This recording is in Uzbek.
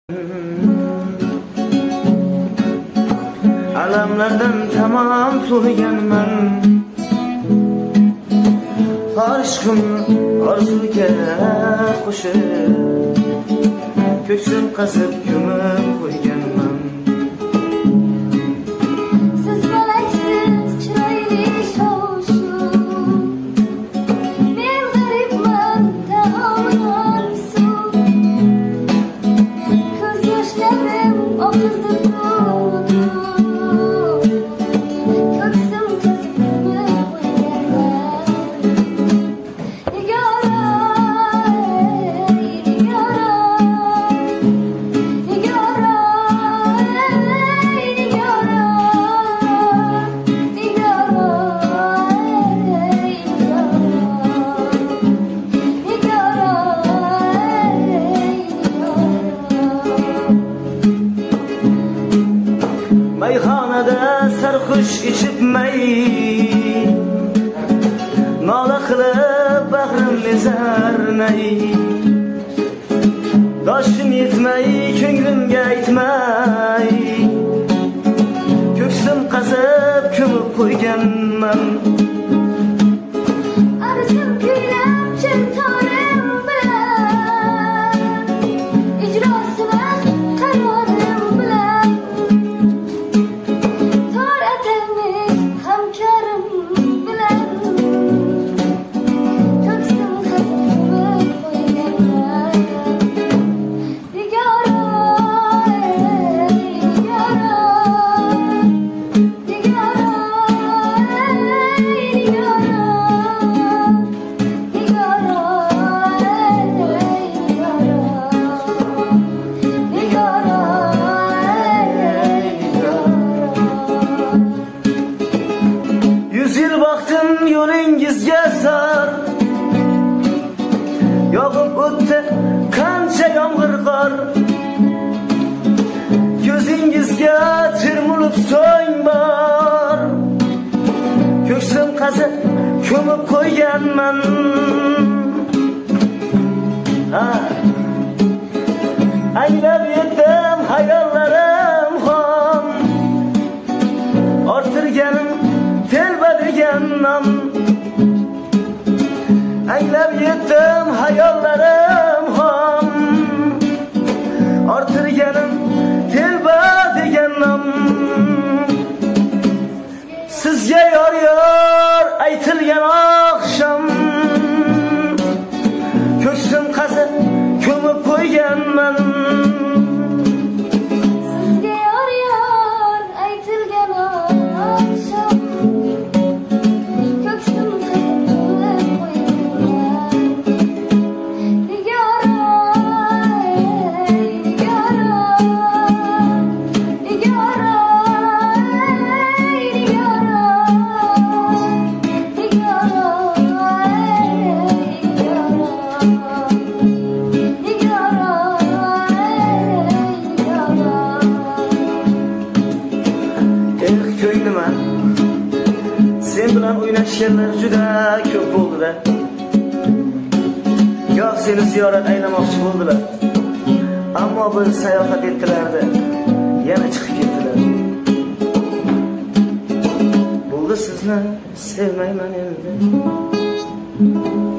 Alamlardan tamam to'yganman. Aşkımni orzuga qo'shib, ko'ksim qazib ko'mib qo'yganman. Siz malaksiz chiroyli shov-shuv, men g'aribman taomlar suv. Ko'z yoshlarim oqizib turdi, ko'ksim qazib ko'mib qo'yganman. Mayxonada sarxush ichib may, nola qilib bag'rim ezarnay. Doshim yetmay, ko'nglimga aytmay, ko'ksim qazib ko'mib qo'yganman. Arzum kuylab chin torim bilan, ijrosini qarorim bilan, tor atamning hamkorim bilan, ko'ksim qazib qo'yganman. Nigora, nigora, nigora, Yil vaqtim yo'lingizga sar, yog'ib o'tdi qancha yomg'ir qor. Ko'zingizga termulib so'ng bor, ko'ksim qazib ko'mib qo'yganman. Anglab yetdim hayollarim xom, orttirganim telba degan nom. Anglab yetdim hayollarim xom, orttirganim telba degan nom. Sizga yor yor aytilgan oqshom, ko'ksim qazib ko'mib qo'yganman. sizga yor aytilgan oqshom, ko'ksim qazib qo'yganman. Nigora, nigora, nigora, Ko'nglima sen bilan o'ynashganlar juda ko'p bo'ldi-da. Goh seni ziyorat aylamoqchi bo'ldilar, ammo bir sayohat etdilar-da, yana chiqib ketdilar. Bo'ldi, sizni sevmayman endi.